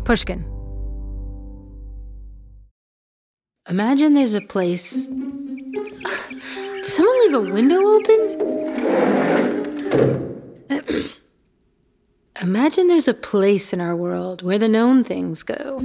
Pushkin. Imagine there's a place... Did someone leave a window open? Imagine there's a place in our world where the known things go.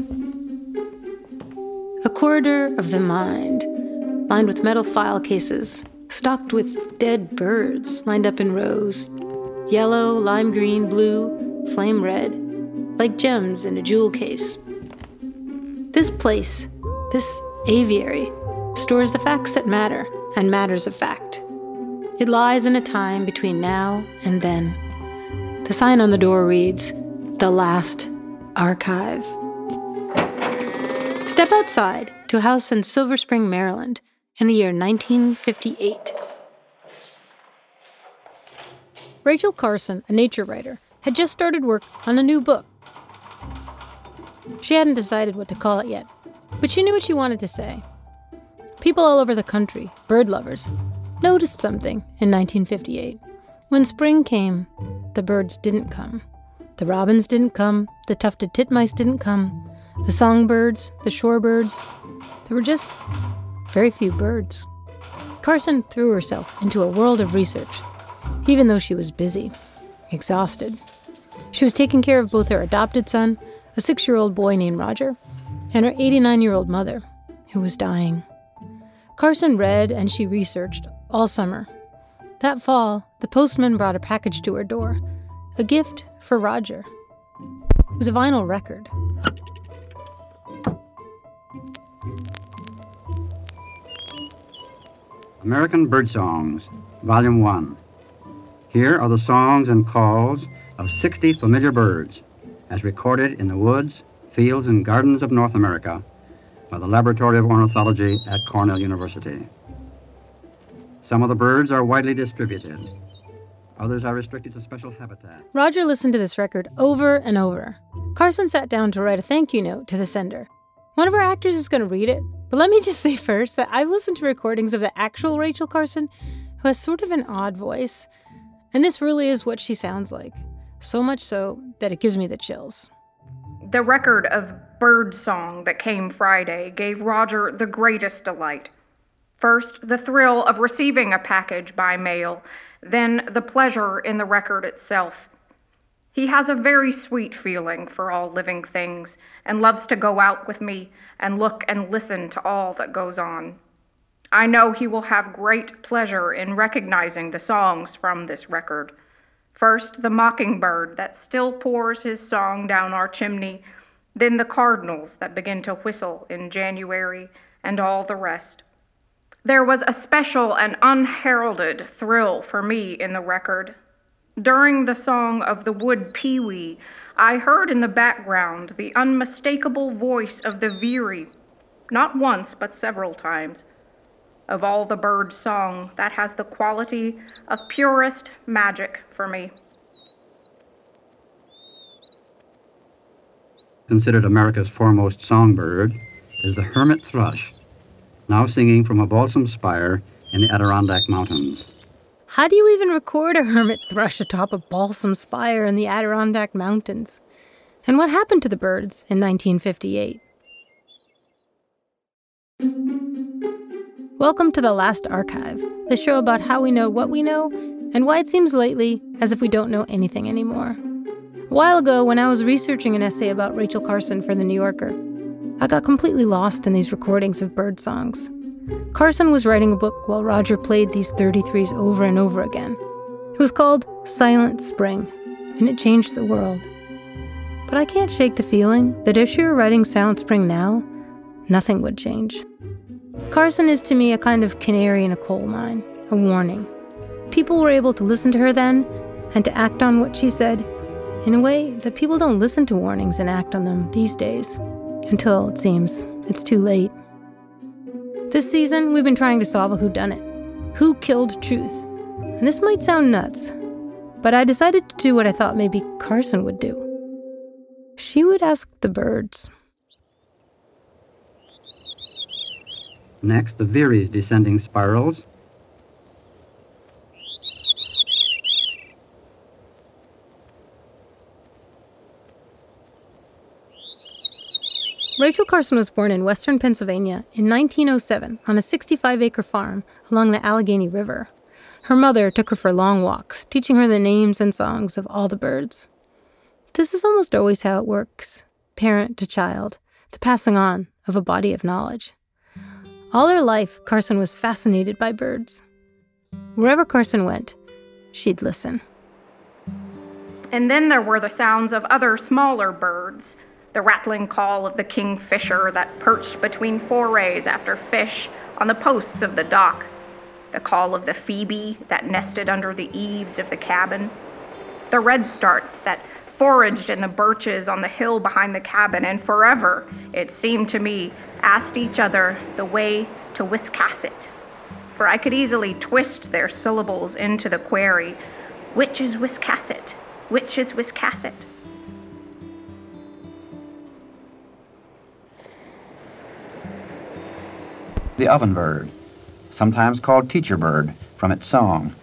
A corridor of the mind, lined with metal file cases, stocked with dead birds lined up in rows. Yellow, lime green, blue, flame red, like gems in a jewel case. This place, this aviary, stores the facts that matter and matters of fact. It lies in a time between now and then. The sign on the door reads, "The Last Archive." Step outside to a house in Silver Spring, Maryland, in the year 1958. Rachel Carson, a nature writer, had just started work on a new book. She hadn't decided what to call it yet, but she knew what she wanted to say. People all over the country, bird lovers, noticed something in 1958. When spring came, the birds didn't come. The robins didn't come, the tufted titmice didn't come, the songbirds, the shorebirds. There were just very few birds. Carson threw herself into a world of research, even though she was busy, exhausted. She was taking care of both her adopted son, a 6-year-old boy named Roger, and her 89-year-old mother, who was dying. Carson read and she researched all summer. That fall, the postman brought a package to her door, a gift for Roger. It was a vinyl record. American Birdsongs, Volume 1. Here are the songs and calls of 60 familiar birds, as recorded in the woods, fields, and gardens of North America by the Laboratory of Ornithology at Cornell University. Some of the birds are widely distributed. Others are restricted to special habitat. Roger listened to this record over and over. Carson sat down to write a thank you note to the sender. One of our actors is going to read it, but let me just say first that I've listened to recordings of the actual Rachel Carson, who has sort of an odd voice, and this really is what she sounds like. So much so that it gives me the chills. The record of Bird Song that came Friday gave Roger the greatest delight. First, the thrill of receiving a package by mail, then the pleasure in the record itself. He has a very sweet feeling for all living things and loves to go out with me and look and listen to all that goes on. I know he will have great pleasure in recognizing the songs from this record. First, the mockingbird that still pours his song down our chimney, then the cardinals that begin to whistle in January, and all the rest. There was a special and unheralded thrill for me in the record. During the song of the wood pewee, I heard in the background the unmistakable voice of the veery, not once but several times. Of all the bird song, that has the quality of purest magic for me. Considered America's foremost songbird is the hermit thrush, now singing from a balsam spire in the Adirondack Mountains. How do you even record a hermit thrush atop a balsam spire in the Adirondack Mountains? And what happened to the birds in 1958? Welcome to The Last Archive, the show about how we know what we know and why it seems lately as if we don't know anything anymore. A while ago, when I was researching an essay about Rachel Carson for The New Yorker, I got completely lost in these recordings of bird songs. Carson was writing a book while Roger played these 33s over and over again. It was called Silent Spring, and it changed the world. But I can't shake the feeling that if she were writing Silent Spring now, nothing would change. Carson is to me a kind of canary in a coal mine, a warning. People were able to listen to her then, and to act on what she said, in a way that people don't listen to warnings and act on them these days, until, it seems, it's too late. This season, we've been trying to solve a whodunit. Who killed truth? And this might sound nuts, but I decided to do what I thought maybe Carson would do. She would ask the birds. Next, the veery's descending spirals. Rachel Carson was born in western Pennsylvania in 1907 on a 65-acre farm along the Allegheny River. Her mother took her for long walks, teaching her the names and songs of all the birds. This is almost always how it works, parent to child, the passing on of a body of knowledge. All her life, Carson was fascinated by birds. Wherever Carson went, she'd listen. And then there were the sounds of other smaller birds, the rattling call of the kingfisher that perched between forays after fish on the posts of the dock, the call of the phoebe that nested under the eaves of the cabin, the redstarts that foraged in the birches on the hill behind the cabin and forever, it seemed to me, asked each other the way to Wiscasset. For I could easily twist their syllables into the query, which is Wiscasset? Which is Wiscasset? The ovenbird, sometimes called teacher bird, from its song.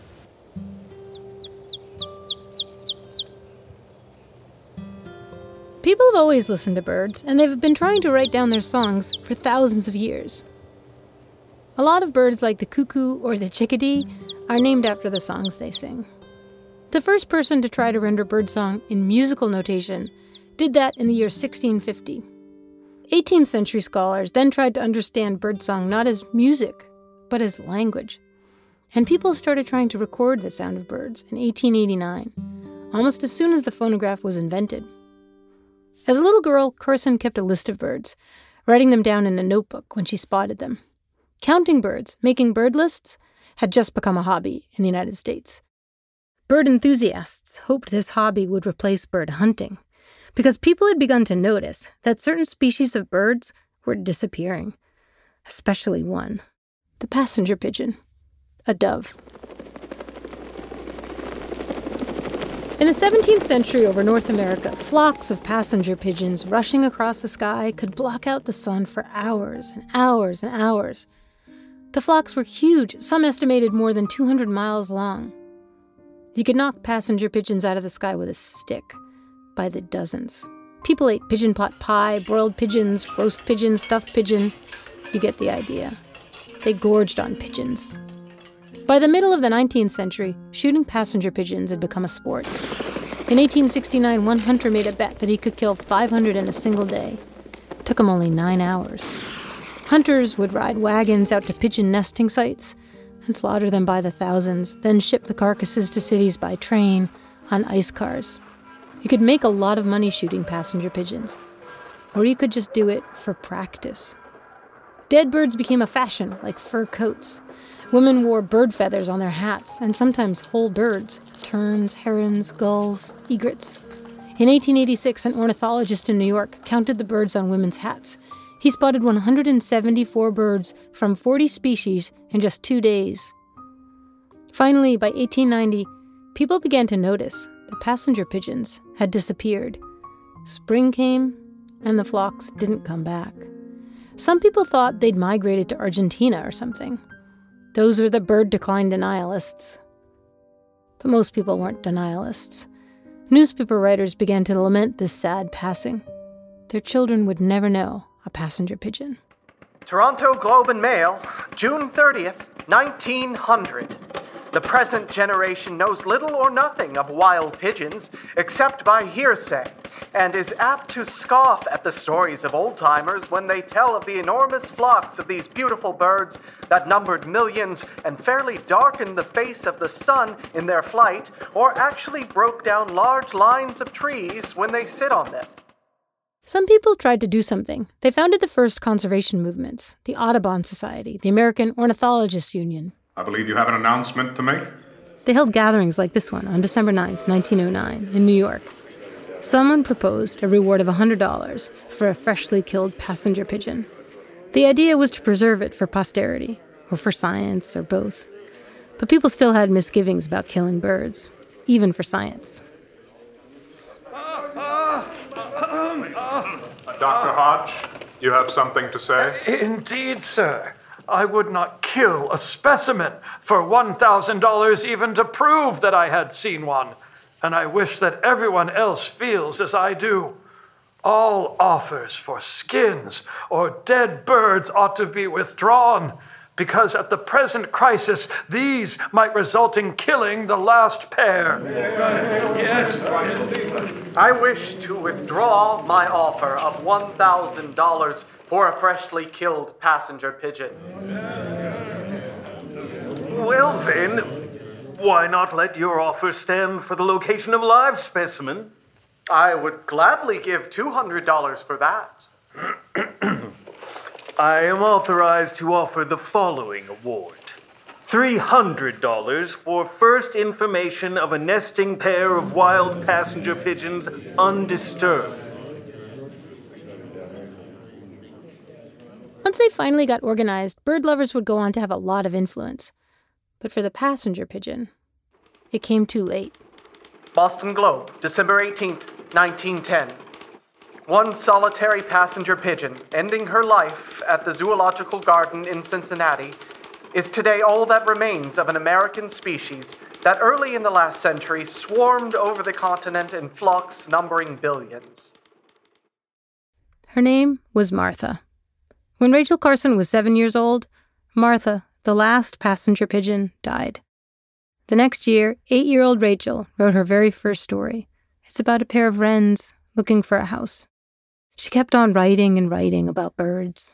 People have always listened to birds, and they've been trying to write down their songs for thousands of years. A lot of birds, like the cuckoo or the chickadee, are named after the songs they sing. The first person to try to render birdsong in musical notation did that in the year 1650. 18th century scholars then tried to understand birdsong not as music, but as language. And people started trying to record the sound of birds in 1889, almost as soon as the phonograph was invented. As a little girl, Carson kept a list of birds, writing them down in a notebook when she spotted them. Counting birds, making bird lists, had just become a hobby in the United States. Bird enthusiasts hoped this hobby would replace bird hunting, because people had begun to notice that certain species of birds were disappearing, especially one, the passenger pigeon, a dove. In the 17th century over North America, flocks of passenger pigeons rushing across the sky could block out the sun for hours and hours and hours. The flocks were huge, some estimated more than 200 miles long. You could knock passenger pigeons out of the sky with a stick, by the dozens. People ate pigeon pot pie, broiled pigeons, roast pigeon, stuffed pigeon. You get the idea. They gorged on pigeons. By the middle of the 19th century, shooting passenger pigeons had become a sport. In 1869, one hunter made a bet that he could kill 500 in a single day. It took him only 9 hours. Hunters would ride wagons out to pigeon nesting sites and slaughter them by the thousands, then ship the carcasses to cities by train on ice cars. You could make a lot of money shooting passenger pigeons, or you could just do it for practice. Dead birds became a fashion, like fur coats. Women wore bird feathers on their hats, and sometimes whole birds, terns, herons, gulls, egrets. In 1886, an ornithologist in New York counted the birds on women's hats. He spotted 174 birds from 40 species in just 2 days. Finally, by 1890, people began to notice the passenger pigeons had disappeared. Spring came, and the flocks didn't come back. Some people thought they'd migrated to Argentina or something. Those were the bird decline denialists. But most people weren't denialists. Newspaper writers began to lament this sad passing. Their children would never know a passenger pigeon. Toronto Globe and Mail, June 30th, 1900. The present generation knows little or nothing of wild pigeons, except by hearsay, and is apt to scoff at the stories of old-timers when they tell of the enormous flocks of these beautiful birds that numbered millions and fairly darkened the face of the sun in their flight, or actually broke down large lines of trees when they sit on them. Some people tried to do something. They founded the first conservation movements, the Audubon Society, the American Ornithologists Union. I believe you have an announcement to make. They held gatherings like this one on December 9th, 1909, in New York. Someone proposed a reward of $100 for a freshly killed passenger pigeon. The idea was to preserve it for posterity, or for science, or both. But people still had misgivings about killing birds, even for science. Dr. Hodge, you have something to say? Indeed, sir. I would not kill a specimen for $1,000 even to prove that I had seen one, and I wish that everyone else feels as I do. All offers for skins or dead birds ought to be withdrawn, because at the present crisis, these might result in killing the last pair. Yes. I wish to withdraw my offer of $1,000 for a freshly killed passenger pigeon. Well then, why not let your offer stand for the location of a live specimen? I would gladly give $200 for that. I am authorized to offer the following award. $300 for first information of a nesting pair of wild passenger pigeons undisturbed. Once they finally got organized, bird lovers would go on to have a lot of influence. But for the passenger pigeon, it came too late. Boston Globe, December 18th, 1910. One solitary passenger pigeon, ending her life at the Zoological Garden in Cincinnati, is today all that remains of an American species that early in the last century swarmed over the continent in flocks numbering billions. Her name was Martha. When Rachel Carson was 7 years old, Martha, the last passenger pigeon, died. The next year, 8-year-old Rachel wrote her very first story. It's about a pair of wrens looking for a house. She kept on writing and writing about birds.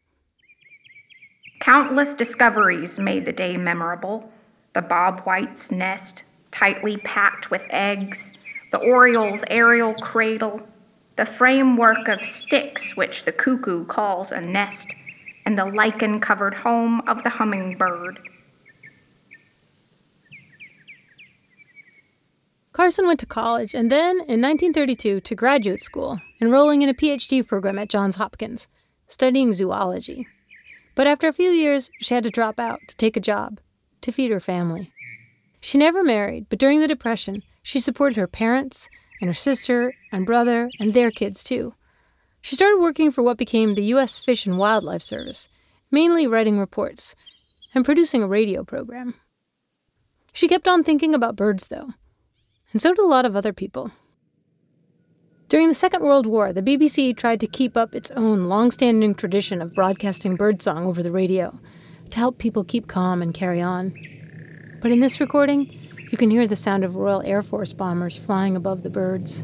Countless discoveries made the day memorable. The bobwhite's nest, tightly packed with eggs, the oriole's aerial cradle, the framework of sticks which the cuckoo calls a nest, and the lichen-covered home of the hummingbird. Carson went to college and then, in 1932, to graduate school, enrolling in a PhD program at Johns Hopkins, studying zoology. But after a few years, she had to drop out to take a job, to feed her family. She never married, but during the Depression, she supported her parents and her sister and brother and their kids, too. She started working for what became the U.S. Fish and Wildlife Service, mainly writing reports and producing a radio program. She kept on thinking about birds, though. And so did a lot of other people. During the Second World War, the BBC tried to keep up its own long-standing tradition of broadcasting birdsong over the radio to help people keep calm and carry on. But in this recording, you can hear the sound of Royal Air Force bombers flying above the birds.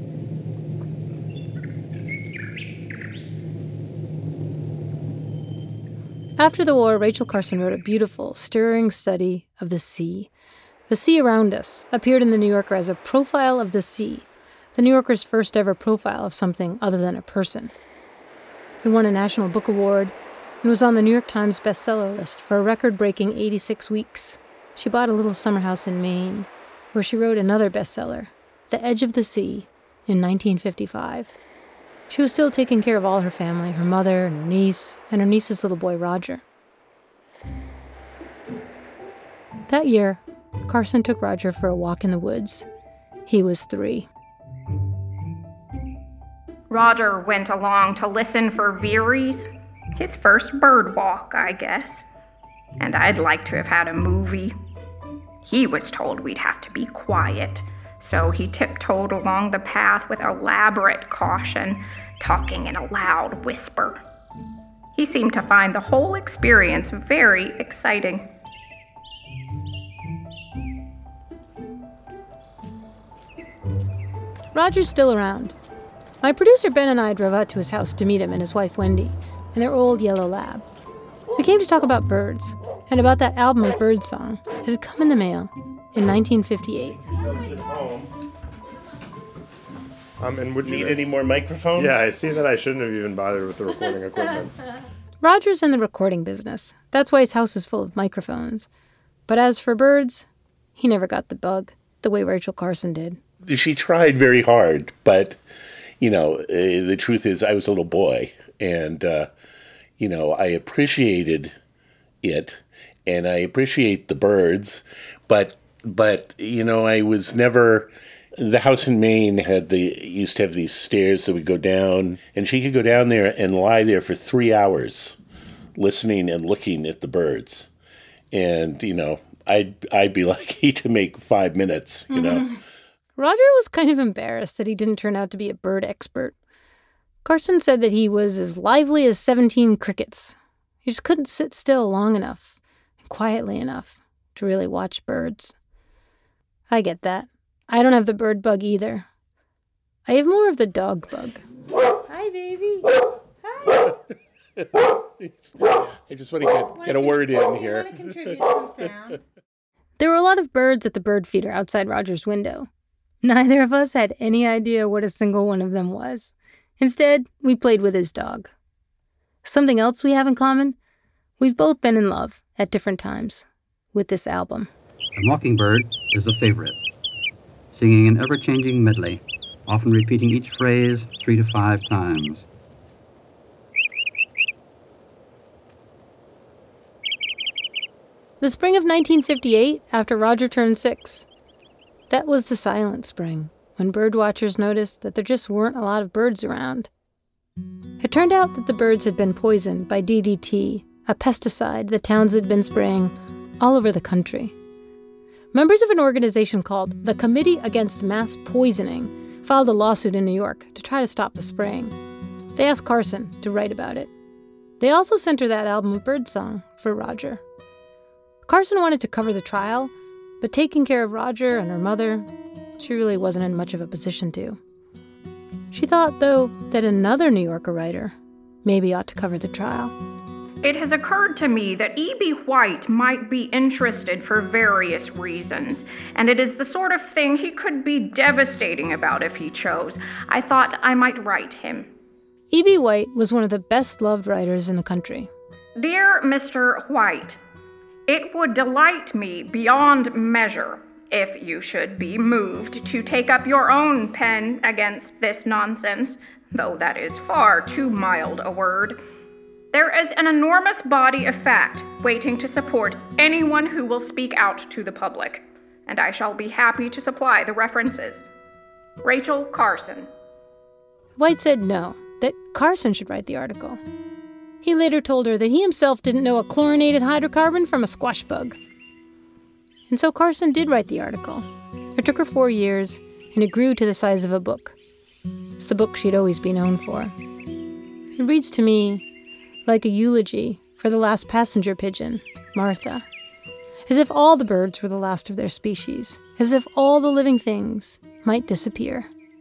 After the war, Rachel Carson wrote a beautiful, stirring study of the sea. The Sea Around Us appeared in The New Yorker as a profile of the sea, the New Yorker's first ever profile of something other than a person. It won a National Book Award and was on the New York Times bestseller list for a record-breaking 86 weeks. She bought a little summer house in Maine, where she wrote another bestseller, The Edge of the Sea, in 1955. She was still taking care of all her family, her mother and her niece's little boy, Roger. That year, Carson took Roger for a walk in the woods. He was 3. Roger went along to listen for veeries. His first bird walk, I guess. And I'd like to have had a movie. He was told we'd have to be quiet, so he tiptoed along the path with elaborate caution, talking in a loud whisper. He seemed to find the whole experience very exciting. Roger's still around. My producer Ben and I drove out to his house to meet him and his wife Wendy and their old yellow lab. We came to talk about birds and about that album of birdsong that had come in the mail in 1958. And would you need any more microphones? Yeah, I see that I shouldn't have even bothered with the recording equipment. Roger's in the recording business. That's why his house is full of microphones. But as for birds, he never got the bug, the way Rachel Carson did. She tried very hard, but, the truth is I was a little boy, and, I appreciated it, and I appreciate the birds, but I was never... The house in Maine used to have these stairs that would go down, and she could go down there and lie there for 3 hours listening and looking at the birds. And, I'd be lucky to make 5 minutes, Roger was kind of embarrassed that he didn't turn out to be a bird expert. Carson said that he was as lively as 17 crickets. He just couldn't sit still long enough and quietly enough to really watch birds. I get that. I don't have the bird bug either. I have more of the dog bug. Hi, baby. Hi. I just want to get a word in here. Want to contribute some sound? There were a lot of birds at the bird feeder outside Roger's window. Neither of us had any idea what a single one of them was. Instead, we played with his dog. Something else we have in common? We've both been in love at different times with this album. The mockingbird is a favorite, singing an ever-changing medley, often repeating each phrase 3 to 5 times. The spring of 1958, after Roger turned 6. That was the silent spring, when birdwatchers noticed that there just weren't a lot of birds around. It turned out that the birds had been poisoned by DDT, a pesticide that towns had been spraying all over the country. Members of an organization called the Committee Against Mass Poisoning filed a lawsuit in New York to try to stop the spraying. They asked Carson to write about it. They also sent her that album of birdsong for Roger. Carson wanted to cover the trial, but taking care of Roger and her mother, she really wasn't in much of a position to. She thought, though, that another New Yorker writer maybe ought to cover the trial. It has occurred to me that E.B. White might be interested for various reasons, and it is the sort of thing he could be devastating about if he chose. I thought I might write him. E.B. White was one of the best-loved writers in the country. Dear Mr. White, it would delight me beyond measure if you should be moved to take up your own pen against this nonsense, though that is far too mild a word. There is an enormous body of fact waiting to support anyone who will speak out to the public, and I shall be happy to supply the references. Rachel Carson. White said no, that Carson should write the article. He later told her that he himself didn't know a chlorinated hydrocarbon from a squash bug. And so Carson did write the article. It took her 4 years, and it grew to the size of a book. It's the book she'd always be known for. It reads to me like a eulogy for the last passenger pigeon, Martha. As if all the birds were the last of their species. As if all the living things might disappear.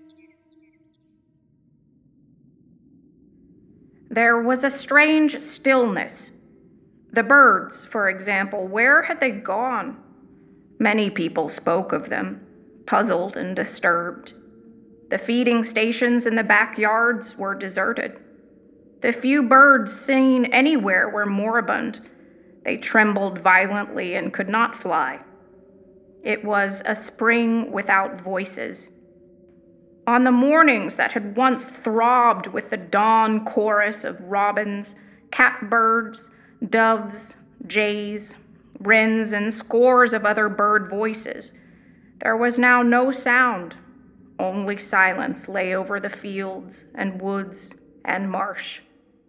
There was a strange stillness. The birds, for example, where had they gone? Many people spoke of them, puzzled and disturbed. The feeding stations in the backyards were deserted. The few birds seen anywhere were moribund. They trembled violently and could not fly. It was a spring without voices. On the mornings that had once throbbed with the dawn chorus of robins, catbirds, doves, jays, wrens, and scores of other bird voices, there was now no sound. Only silence lay over the fields and woods and marsh.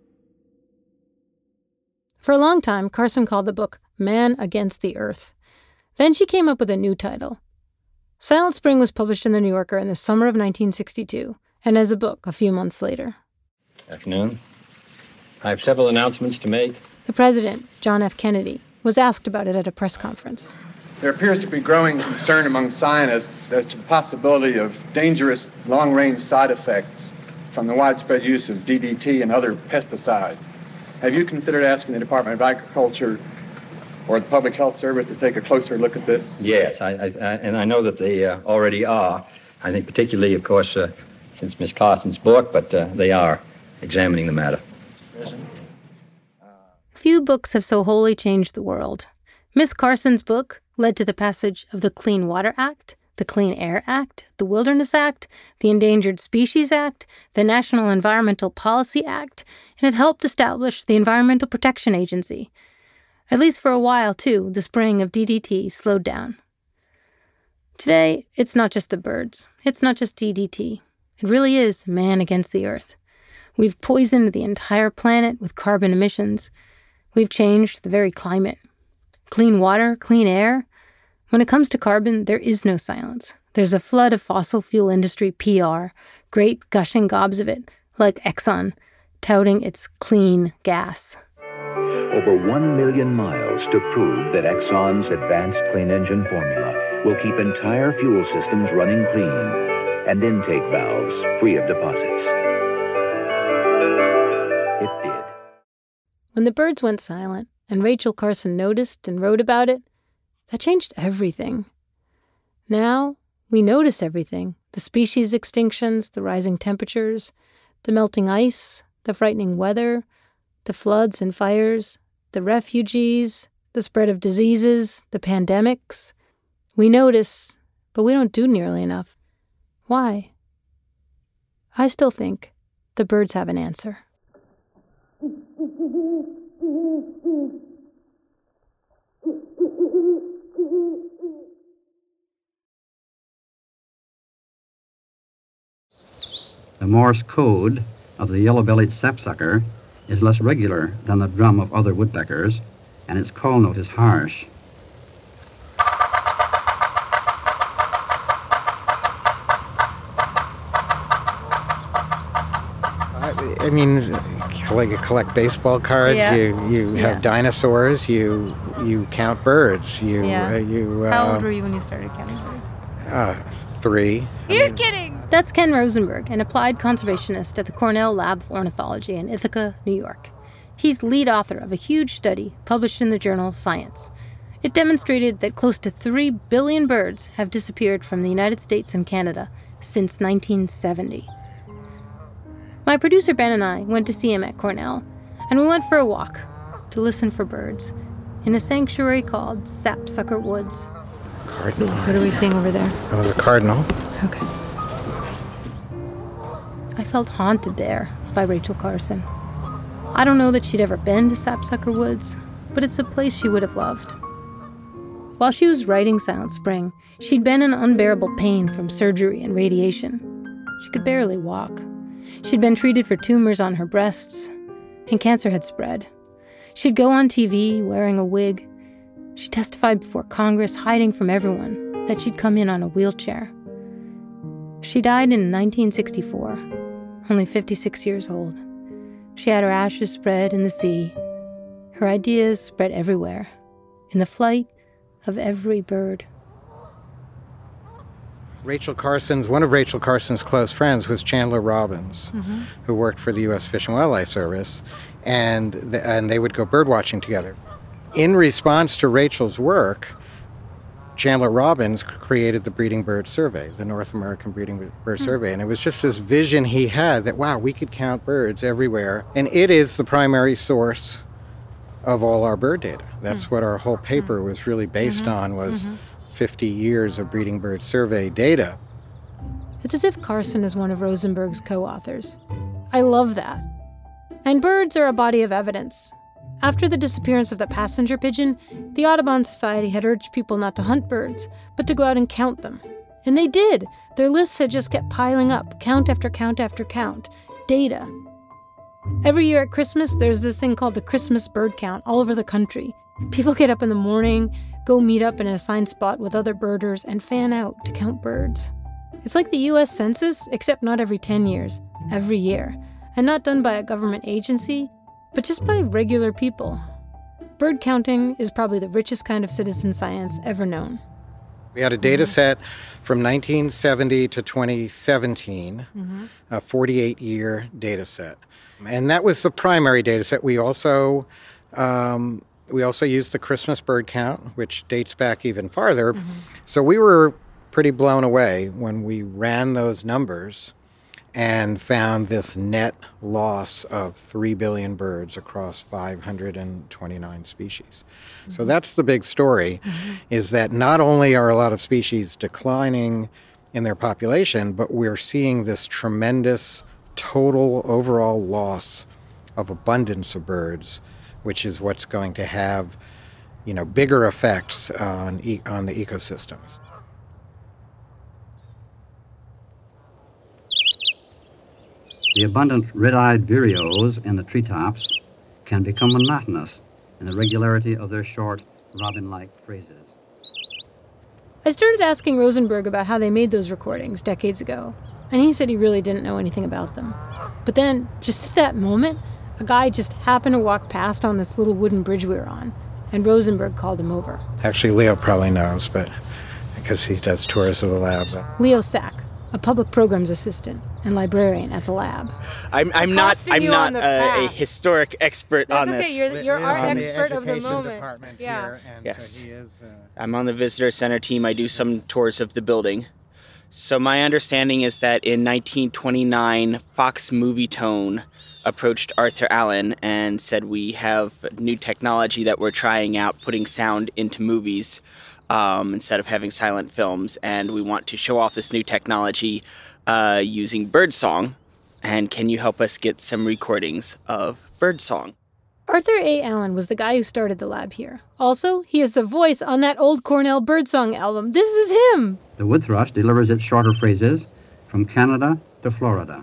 For a long time, Carson called the book Man Against the Earth. Then she came up with a new title. Silent Spring was published in The New Yorker in the summer of 1962, and as a book a few months later. Afternoon. I have several announcements to make. The president, John F. Kennedy, was asked about it at a press conference. There appears to be growing concern among scientists as to the possibility of dangerous long-range side effects from the widespread use of DDT and other pesticides. Have you considered asking the Department of Agriculture or the Public Health Service to take a closer look at this? Yes, and I know that they already are. I think particularly, of course, since Ms. Carson's book, but they are examining the matter. Few books have so wholly changed the world. Miss Carson's book led to the passage of the Clean Water Act, the Clean Air Act, the Wilderness Act, the Endangered Species Act, the National Environmental Policy Act, and it helped establish the Environmental Protection Agency. At least for a while, too, the spraying of DDT slowed down. Today, it's not just the birds. It's not just DDT. It really is man against the earth. We've poisoned the entire planet with carbon emissions. We've changed the very climate. Clean water, clean air. When it comes to carbon, there is no silence. There's a flood of fossil fuel industry PR, great gushing gobs of it, like Exxon, touting its clean gas. Over 1 million miles to prove that Exxon's advanced clean engine formula will keep entire fuel systems running clean and intake valves free of deposits. It did. When the birds went silent and Rachel Carson noticed and wrote about it, that changed everything. Now, we notice everything. The species extinctions, the rising temperatures, the melting ice, the frightening weather, the floods and fires, the refugees, the spread of diseases, the pandemics. We notice, but we don't do nearly enough. Why? I still think the birds have an answer. The Morse code of the yellow-bellied sapsucker is less regular than the drum of other woodpeckers, and its call note is harsh. I mean, like you collect baseball cards, Yeah. you have dinosaurs, you count birds. How old were you when you started counting birds? 3. You're kidding! That's Ken Rosenberg, an applied conservationist at the Cornell Lab of Ornithology in Ithaca, New York. He's lead author of a huge study published in the journal Science. It demonstrated that close to 3 billion birds have disappeared from the United States and Canada since 1970. My producer Ben and I went to see him at Cornell, and we went for a walk to listen for birds in a sanctuary called Sapsucker Woods. Cardinal. What are we seeing over there? Oh, the cardinal. Okay. I felt haunted there by Rachel Carson. I don't know that she'd ever been to Sapsucker Woods, but it's a place she would have loved. While she was writing Silent Spring, she'd been in unbearable pain from surgery and radiation. She could barely walk. She'd been treated for tumors on her breasts, and cancer had spread. She'd go on TV wearing a wig. She testified before Congress, hiding from everyone that she'd come in on a wheelchair. She died in 1964, only 56 years old. She had her ashes spread in the sea. Her ideas spread everywhere, in the flight of every bird. One of Rachel Carson's close friends was Chandler Robbins, who worked for the U.S. Fish and Wildlife Service, and they would go bird watching together. In response to Rachel's work, Chandler Robbins created the Breeding Bird Survey, the North American Breeding Bird Survey, and it was just this vision he had that, wow, we could count birds everywhere, and it is the primary source of all our bird data. That's what our whole paper was really based on, was 50 years of Breeding Bird Survey data. It's as if Carson is one of Rosenberg's co-authors. I love that. And birds are a body of evidence. After the disappearance of the passenger pigeon, the Audubon Society had urged people not to hunt birds, but to go out and count them. And they did. Their lists had just kept piling up, count after count after count. Data. Every year at Christmas, there's this thing called the Christmas bird count all over the country. People get up in the morning, go meet up in an assigned spot with other birders, and fan out to count birds. It's like the U.S. Census, except not every 10 years, every year, and not done by a government agency, but just by regular people. Bird counting is probably the richest kind of citizen science ever known. We had a data set from 1970 to 2017, a 48-year data set. And that was the primary data set. We also used the Christmas bird count, which dates back even farther. So we were pretty blown away when we ran those numbers and found this net loss of 3 billion birds across 529 species. So that's the big story, is that not only are a lot of species declining in their population, but we're seeing this tremendous total overall loss of abundance of birds, which is what's going to have, bigger effects on the ecosystems. The abundant red-eyed vireos in the treetops can become monotonous in the regularity of their short, robin-like phrases. I started asking Rosenberg about how they made those recordings decades ago. and he said he really didn't know anything about them. But then, just at that moment, a guy just happened to walk past on this little wooden bridge we were on, and Rosenberg called him over. Actually, Leo probably knows, but because he does tours of the lab. Leo Sack, a public programs assistant and librarian at the lab. I'm not a historic expert on this. You're our expert of the moment. Yeah. Yes. So he is, I'm on the visitor center team. I do some tours of the building. So my understanding is that in 1929, Fox Movietone approached Arthur Allen and said, we have new technology that we're trying out, putting sound into movies instead of having silent films, and we want to show off this new technology using birdsong, and can you help us get some recordings of birdsong? Arthur A. Allen was the guy who started the lab here. Also, he is the voice on that old Cornell birdsong album. This is him! The wood thrush delivers its shorter phrases from Canada to Florida.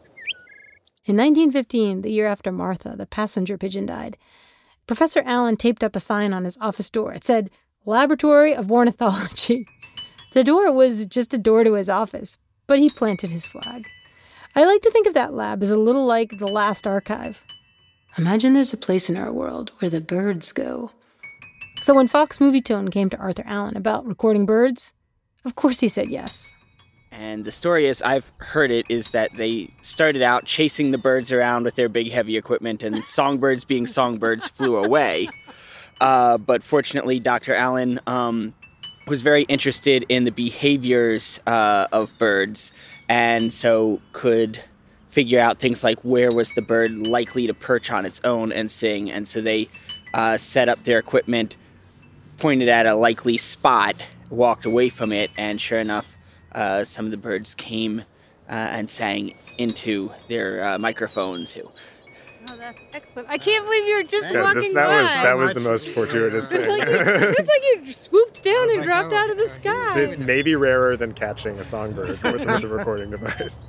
In 1915, the year after Martha, the passenger pigeon, died, Professor Allen taped up a sign on his office door. It said, Laboratory of Ornithology. The door was just a door to his office, but he planted his flag. I like to think of that lab as a little like the last archive. Imagine there's a place in our world where the birds go. So when Fox Movietone came to Arthur Allen about recording birds, of course he said yes. And the story is, I've heard it, is that they started out chasing the birds around with their big heavy equipment, and songbirds being songbirds flew away. But fortunately, Dr. Allen was very interested in the behaviors of birds, and so could figure out things like where was the bird likely to perch on its own and sing. And so they set up their equipment, pointed at a likely spot, walked away from it, and sure enough, some of the birds came and sang into their microphones. Oh, that's excellent. I can't believe you were just walking by. That was the most fortuitous thing. It's like you swooped down and dropped out of the sky. It may be rarer than catching a songbird with a recording device.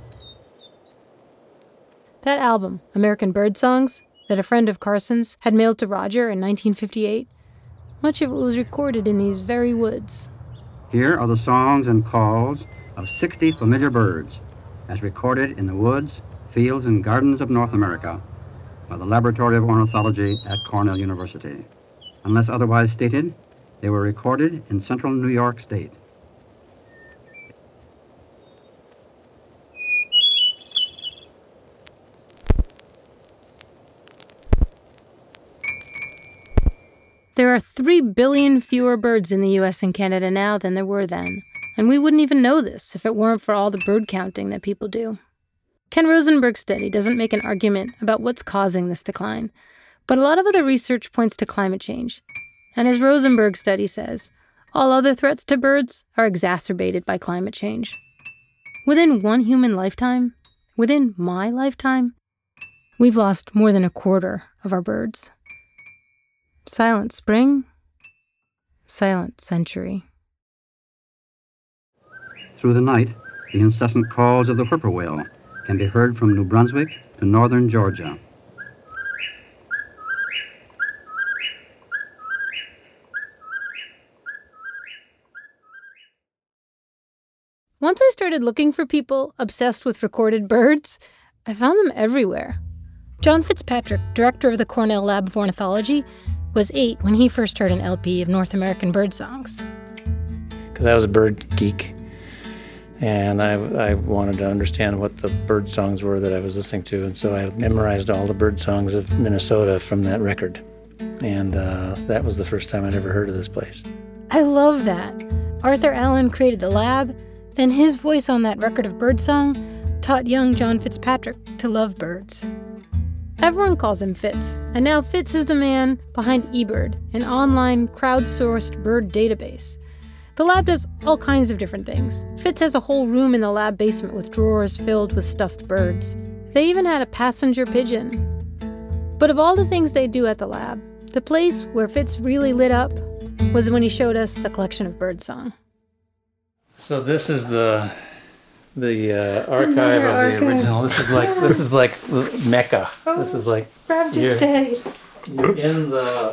That album, American Bird Songs, that a friend of Carson's had mailed to Roger in 1958, much of it was recorded in these very woods. Here are the songs and calls of 60 familiar birds, as recorded in the woods, fields, and gardens of North America by the Laboratory of Ornithology at Cornell University. Unless otherwise stated, they were recorded in central New York State. There are 3 billion fewer birds in the U.S. and Canada now than there were then, and we wouldn't even know this if it weren't for all the bird counting that people do. Ken Rosenberg's study doesn't make an argument about what's causing this decline, but a lot of other research points to climate change. And as Rosenberg's study says, all other threats to birds are exacerbated by climate change. Within one human lifetime, within my lifetime, we've lost more than a quarter of our birds. Silent spring, silent century. Through the night, the incessant calls of the whippoorwill can be heard from New Brunswick to northern Georgia. Once I started looking for people obsessed with recorded birds, I found them everywhere. John Fitzpatrick, director of the Cornell Lab of Ornithology, was 8 when he first heard an LP of North American bird songs. Because I was a bird geek, and I wanted to understand what the bird songs were that I was listening to, and so I memorized all the bird songs of Minnesota from that record. And that was the first time I'd ever heard of this place. I love that. Arthur Allen created the lab, then his voice on that record of birdsong taught young John Fitzpatrick to love birds. Everyone calls him Fitz, and now Fitz is the man behind eBird, an online, crowdsourced bird database. The lab does all kinds of different things. Fitz has a whole room in the lab basement with drawers filled with stuffed birds. They even had a passenger pigeon. But of all the things they do at the lab, the place where Fitz really lit up was when he showed us the collection of birdsong. So this is the archive of the original. This is like Mecca. Oh, this is like proud to stay. You're in the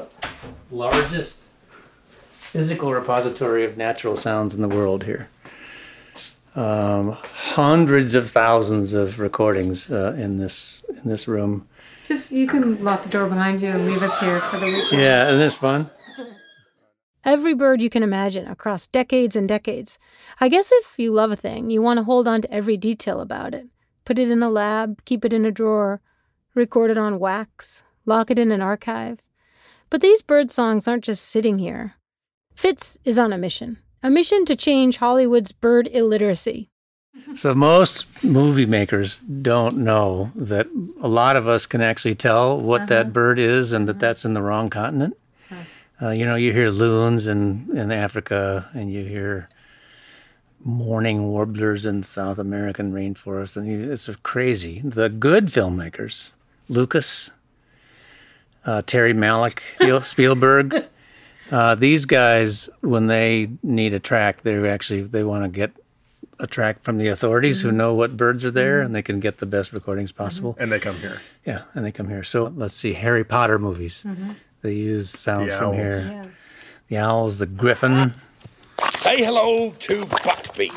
largest physical repository of natural sounds in the world here. hundreds of thousands of recordings in this room. Just, you can lock the door behind you and leave us here for the weekend. Yeah, isn't this fun? Every bird you can imagine across decades and decades. I guess if you love a thing, you want to hold on to every detail about it. Put it in a lab, keep it in a drawer, record it on wax, lock it in an archive. But these bird songs aren't just sitting here. Fitz is on a mission to change Hollywood's bird illiteracy. So most movie makers don't know that a lot of us can actually tell what that bird is and that that's in the wrong continent. You hear loons in Africa, and you hear mourning warblers in South American rainforests, and it's crazy. The good filmmakers, Lucas, Terry Malick, Spielberg, these guys, when they need a track, they want to get a track from the authorities who know what birds are there, and they can get the best recordings possible. And they come here. Yeah, and they come here. So let's see, Harry Potter movies. They use sounds from here. Yeah. The owls, the griffin. Say hello to Buckbeak.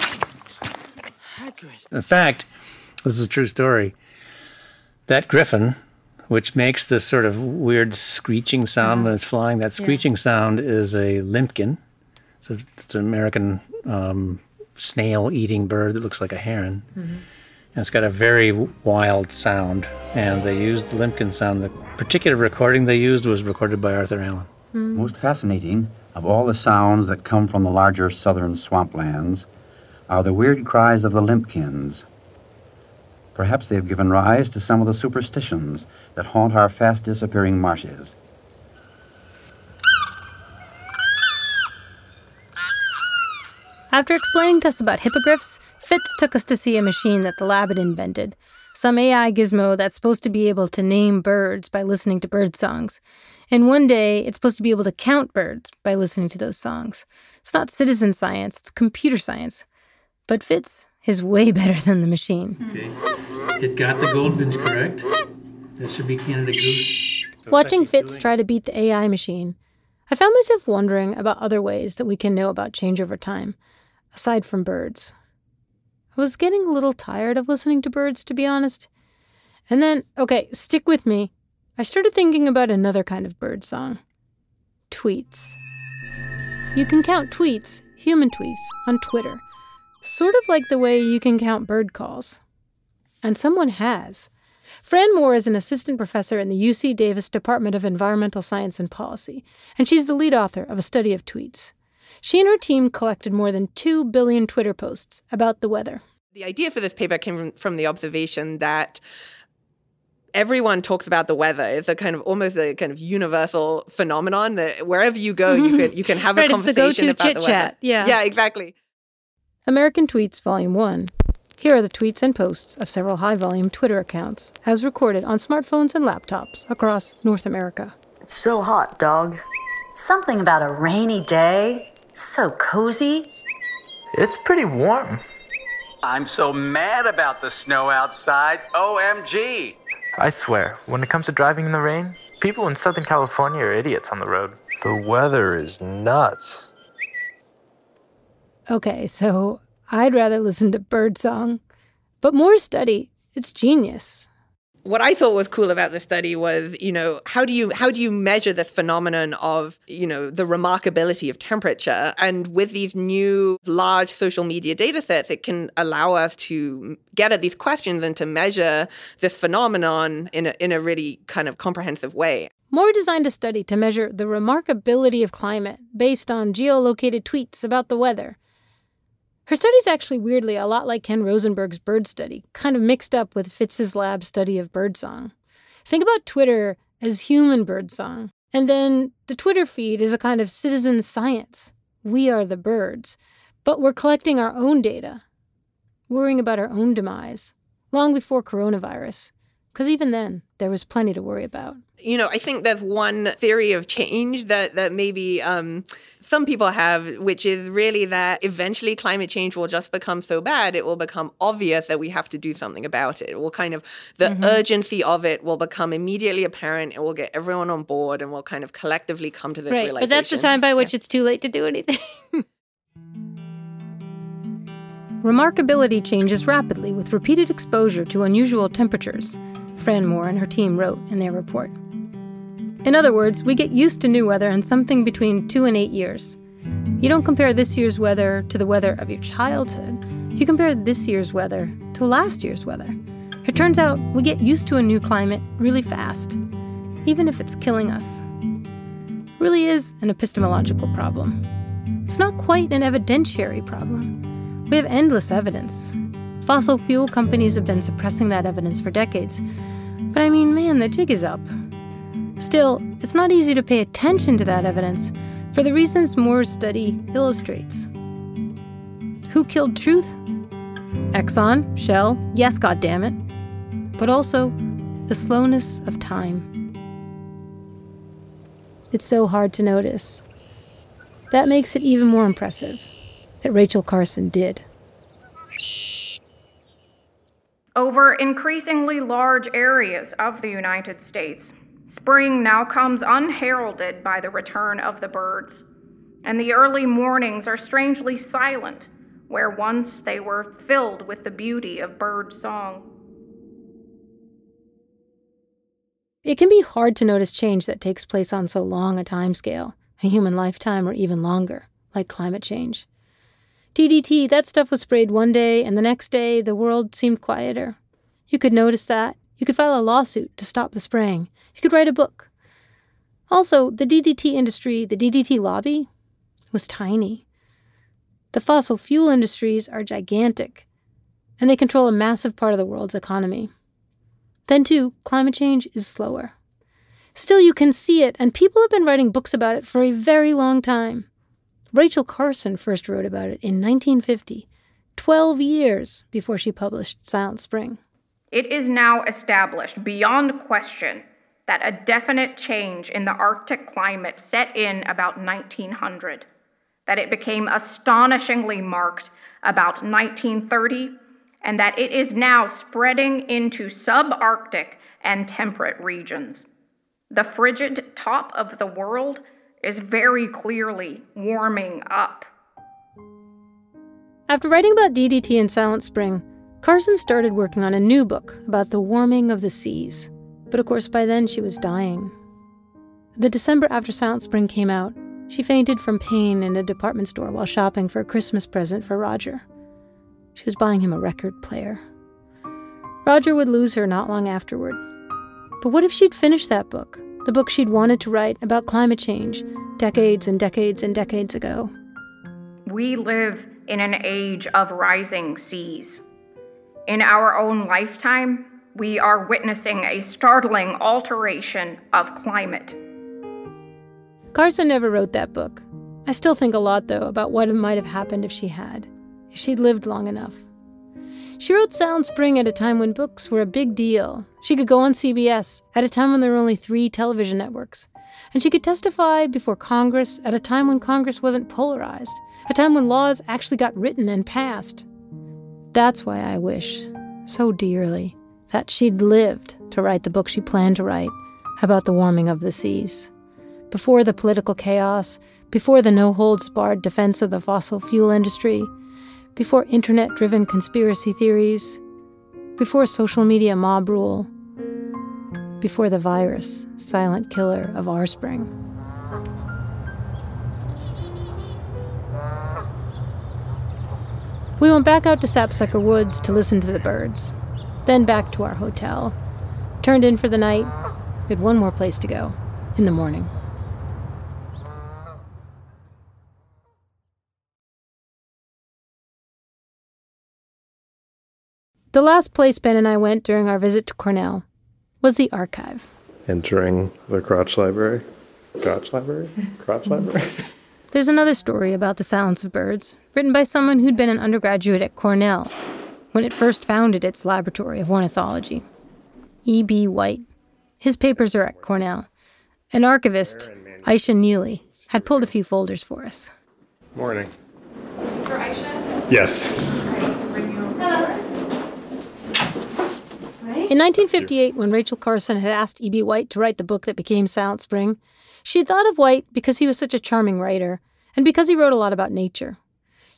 In fact, this is a true story. That griffin, which makes this sort of weird screeching sound when it's flying, that screeching sound is a limpkin. It's an American snail-eating bird that looks like a heron. And it's got a very wild sound, and they used the limpkin sound. The particular recording they used was recorded by Arthur Allen. Most fascinating of all the sounds that come from the larger southern swamplands are the weird cries of the limpkins. Perhaps they have given rise to some of the superstitions that haunt our fast-disappearing marshes. After explaining to us about hippogriffs, Fitz took us to see a machine that the lab had invented, some AI gizmo that's supposed to be able to name birds by listening to bird songs. And one day, it's supposed to be able to count birds by listening to those songs. It's not citizen science, it's computer science. But Fitz is way better than the machine. Okay. It got the goldfinch correct. That should be Canada goose. Watching Fitz try to beat the AI machine, I found myself wondering about other ways that we can know about change over time, aside from birds. I was getting a little tired of listening to birds, to be honest. And then, okay, stick with me, I started thinking about another kind of bird song. Tweets. You can count tweets, human tweets, on Twitter, sort of like the way you can count bird calls. And someone has. Fran Moore is an assistant professor in the UC Davis Department of Environmental Science and Policy, and she's the lead author of a study of tweets. She and her team collected more than 2 billion Twitter posts about the weather. The idea for this paper came from the observation that everyone talks about the weather. It's almost a kind of universal phenomenon that wherever you go, you can have a conversation it's the about the weather. Chit-chat. Yeah, exactly. American Tweets, Volume 1. Here are the tweets and posts of several high-volume Twitter accounts, as recorded on smartphones and laptops across North America. It's so hot, dog. Something about a rainy day. So cozy. It's pretty warm. I'm so mad about the snow outside. OMG. I swear, when it comes to driving in the rain, people in Southern California are idiots on the road. The weather is nuts. Okay, so I'd rather listen to birdsong. But Moore's study, it's genius. What I thought was cool about the study was, how do you measure the phenomenon of, the remarkability of temperature? And with these new large social media data sets, it can allow us to get at these questions and to measure this phenomenon in a really kind of comprehensive way. Moore designed a study to measure the remarkability of climate based on geolocated tweets about the weather. Her study's actually weirdly a lot like Ken Rosenberg's bird study, kind of mixed up with Fitz's lab study of birdsong. Think about Twitter as human birdsong, and then the Twitter feed is a kind of citizen science. We are the birds, but we're collecting our own data, worrying about our own demise, long before coronavirus, because even then, there was plenty to worry about. I think there's one theory of change that maybe some people have, which is really that eventually climate change will just become so bad, it will become obvious that we have to do something about it. It will the urgency of it will become immediately apparent. It will get everyone on board and we'll kind of collectively come to this realization. But that's the time by which it's too late to do anything. remarkability changes rapidly with repeated exposure to unusual temperatures, Fran Moore and her team wrote in their report. In other words, we get used to new weather in something between 2 and 8 years. You don't compare this year's weather to the weather of your childhood. You compare this year's weather to last year's weather. It turns out we get used to a new climate really fast, even if it's killing us. It really is an epistemological problem. It's not quite an evidentiary problem. We have endless evidence. Fossil fuel companies have been suppressing that evidence for decades. But I mean, man, the jig is up. Still, it's not easy to pay attention to that evidence for the reasons Moore's study illustrates. Who killed truth? Exxon, Shell, yes, goddammit. But also the slowness of time. It's so hard to notice. That makes it even more impressive that Rachel Carson did. Over increasingly large areas of the United States, spring now comes unheralded by the return of the birds, and the early mornings are strangely silent, where once they were filled with the beauty of bird song. It can be hard to notice change that takes place on so long a timescale, a human lifetime or even longer, like climate change. DDT, that stuff was sprayed one day, and the next day the world seemed quieter. You could notice that. You could file a lawsuit to stop the spraying. You could write a book. Also, the DDT industry, the DDT lobby, was tiny. The fossil fuel industries are gigantic, and they control a massive part of the world's economy. Then, too, climate change is slower. Still, you can see it, and people have been writing books about it for a very long time. Rachel Carson first wrote about it in 1950, 12 years before she published Silent Spring. It is now established beyond question that a definite change in the Arctic climate set in about 1900, that it became astonishingly marked about 1930, and that it is now spreading into subarctic and temperate regions. The frigid top of the world is very clearly warming up. After writing about DDT and Silent Spring, Carson started working on a new book about the warming of the seas. But of course, by then she was dying. The December after Silent Spring came out, she fainted from pain in a department store while shopping for a Christmas present for Roger. She was buying him a record player. Roger would lose her not long afterward. But what if she'd finished that book? The book she'd wanted to write about climate change decades and decades and decades ago. We live in an age of rising seas. In our own lifetime, we are witnessing a startling alteration of climate. Carson never wrote that book. I still think a lot, though, about what might have happened if she had, if she'd lived long enough. She wrote Silent Spring at a time when books were a big deal. She could go on CBS at a time when there were only 3 television networks. And she could testify before Congress at a time when Congress wasn't polarized, a time when laws actually got written and passed. That's why I wish, so dearly, that she'd lived to write the book she planned to write about the warming of the seas. Before the political chaos, before the no-holds-barred defense of the fossil fuel industry, before internet-driven conspiracy theories, before social media mob rule, before the virus, silent killer of our spring. We went back out to Sapsucker Woods to listen to the birds, then back to our hotel. Turned in for the night. We had one more place to go, in the morning. The last place Ben and I went during our visit to Cornell was the archive. Entering the Crotch Library. Crotch Library? Crotch Library? There's another story about the Silence of Birds, written by someone who'd been an undergraduate at Cornell when it first founded its laboratory of ornithology. E.B. White. His papers are at Cornell. An archivist, Aisha Neely, had pulled a few folders for us. Morning. For Aisha? Yes. In 1958, when Rachel Carson had asked E.B. White to write the book that became Silent Spring, she thought of White because he was such a charming writer, and because he wrote a lot about nature.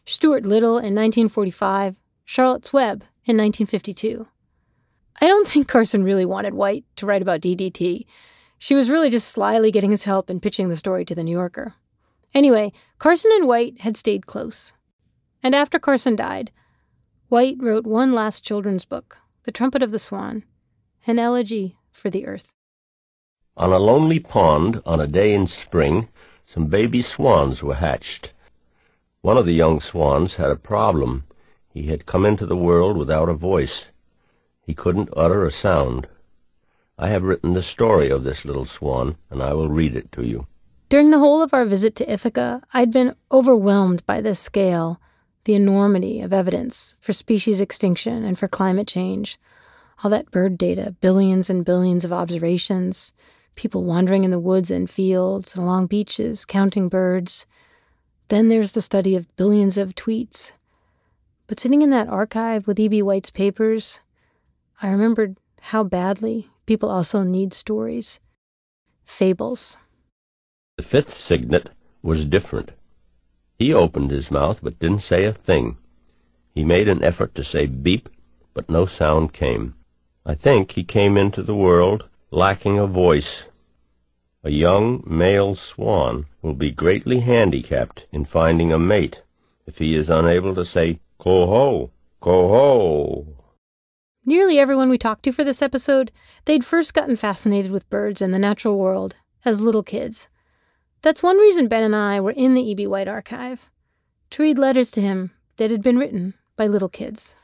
Stuart Little in 1945, Charlotte's Web in 1952. I don't think Carson really wanted White to write about DDT. She was really just slyly getting his help in pitching the story to the New Yorker. Anyway, Carson and White had stayed close. And after Carson died, White wrote one last children's book, The Trumpet of the Swan, an elegy for the earth. On a lonely pond, on a day in spring, some baby swans were hatched. One of the young swans had a problem. He had come into the world without a voice. He couldn't utter a sound. I have written the story of this little swan, and I will read it to you. During the whole of our visit to Ithaca, I'd been overwhelmed by the scale, the enormity of evidence for species extinction and for climate change. All that bird data, billions and billions of observations, people wandering in the woods and fields, along beaches, counting birds. Then there's the study of billions of tweets. But sitting in that archive with E.B. White's papers, I remembered how badly people also need stories. Fables. The fifth cygnet was different. He opened his mouth but didn't say a thing. He made an effort to say beep, but no sound came. I think he came into the world lacking a voice. A young male swan will be greatly handicapped in finding a mate if he is unable to say "Coho, coho." Nearly everyone we talked to for this episode, they'd first gotten fascinated with birds and the natural world as little kids. That's one reason Ben and I were in the E.B. White archive, to read letters to him that had been written by little kids.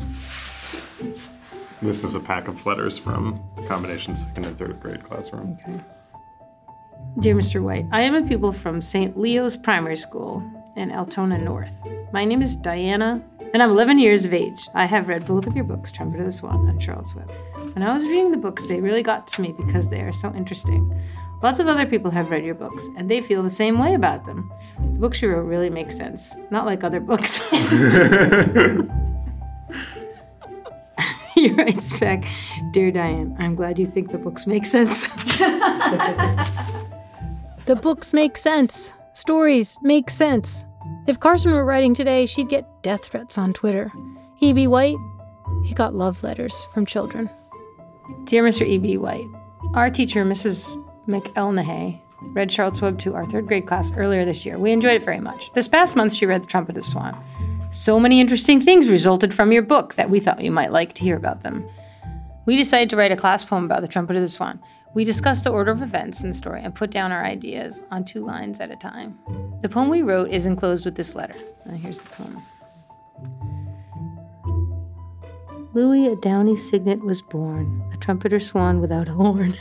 This is a pack of letters from the combination 2nd and 3rd grade classroom. Okay. Dear Mr. White, I am a pupil from St. Leo's Primary School in Altona North. My name is Diana, and I'm 11 years of age. I have read both of your books, Trumpet of the Swan and Charlotte's Web. When I was reading the books, they really got to me because they are so interesting. Lots of other people have read your books, and they feel the same way about them. The books you wrote really make sense, not like other books. He writes back, Dear Diane, I'm glad you think the books make sense. The books make sense. Stories make sense. If Carson were writing today, she'd get death threats on Twitter. E.B. White, he got love letters from children. Dear Mr. E.B. White, our teacher, Mrs. McElnahay, read Charlotte's Web to our 3rd grade class earlier this year. We enjoyed it very much. This past month, she read The Trumpet of the Swan. So many interesting things resulted from your book that we thought you might like to hear about them. We decided to write a class poem about The Trumpet of the Swan. We discussed the order of events in the story and put down our ideas on 2 lines at a time. The poem we wrote is enclosed with this letter. Here's the poem. Louis, a downy cygnet, was born, a trumpeter swan without a horn.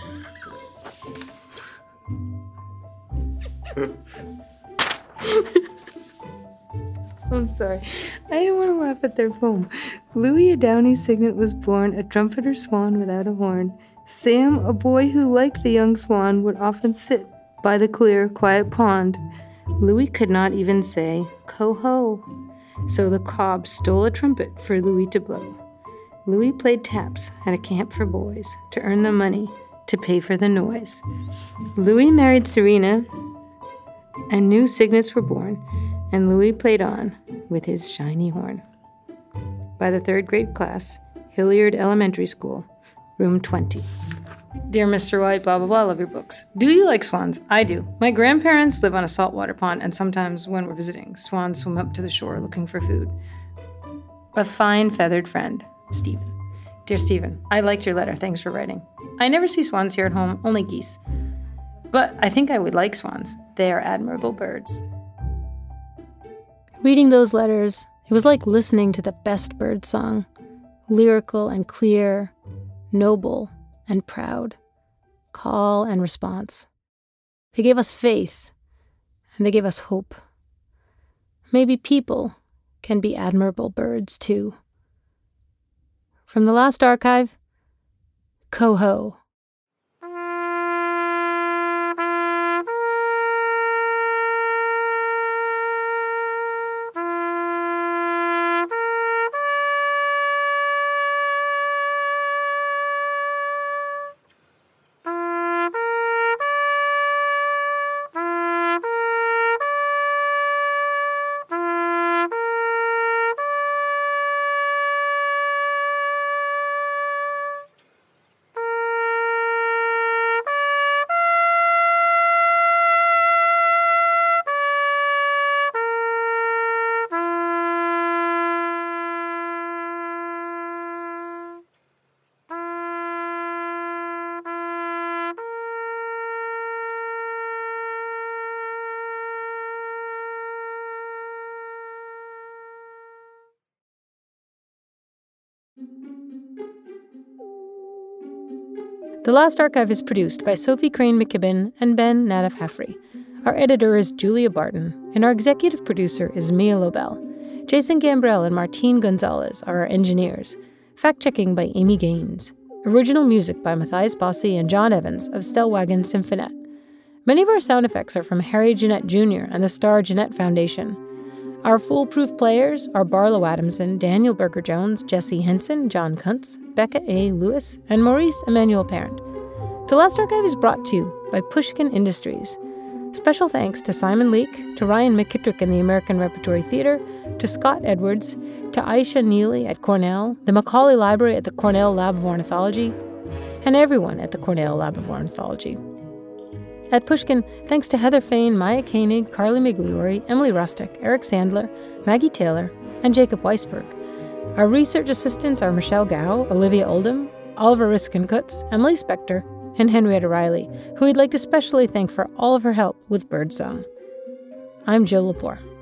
I'm sorry. I didn't want to laugh at their poem. Louis, a downy cygnet, was born, a trumpeter swan without a horn. Sam, a boy who liked the young swan, would often sit by the clear, quiet pond. Louis could not even say, "Coho." So the cob stole a trumpet for Louis to blow. Louis played taps at a camp for boys to earn the money to pay for the noise. Louis married Serena, and new cygnets were born, and Louis played on with his shiny horn. By the 3rd grade class, Hilliard Elementary School, room 20. Dear Mr. White, blah, blah, blah, love your books. Do you like swans? I do. My grandparents live on a saltwater pond, and sometimes when we're visiting, swans swim up to the shore looking for food. A fine feathered friend, Stephen. Dear Stephen, I liked your letter. Thanks for writing. I never see swans here at home, only geese. But I think I would like swans. They are admirable birds. Reading those letters, it was like listening to the best bird song. Lyrical and clear, noble and proud, call and response. They gave us faith, and they gave us hope. Maybe people can be admirable birds, too. From the Last Archive, Coho. The Last Archive is produced by Sophie Crane McKibben and Ben Nadaf Hafri. Our editor is Julia Barton, and our executive producer is Mia Lobel. Jason Gambrell and Martine Gonzalez are our engineers. Fact-checking by Amy Gaines. Original music by Matthias Bossi and John Evans of Stellwagen Symphonette. Many of our sound effects are from Harry Jeanette Jr. and the Star Jeanette Foundation. Our foolproof players are Barlow Adamson, Daniel Berger-Jones, Jesse Henson, John Kuntz, Becca A. Lewis, and Maurice Emmanuel Parent. The Last Archive is brought to you by Pushkin Industries. Special thanks to Simon Leake, to Ryan McKittrick in the American Repertory Theater, to Scott Edwards, to Aisha Neely at Cornell, the Macaulay Library at the Cornell Lab of Ornithology, and everyone at the Cornell Lab of Ornithology. At Pushkin, thanks to Heather Fain, Maya Koenig, Carly Migliori, Emily Rustick, Eric Sandler, Maggie Taylor, and Jacob Weisberg. Our research assistants are Michelle Gao, Olivia Oldham, Oliver Riskin-Kutz, Emily Spector, and Henrietta Riley, who we'd like to specially thank for all of her help with Birdsong. I'm Jill Lepore.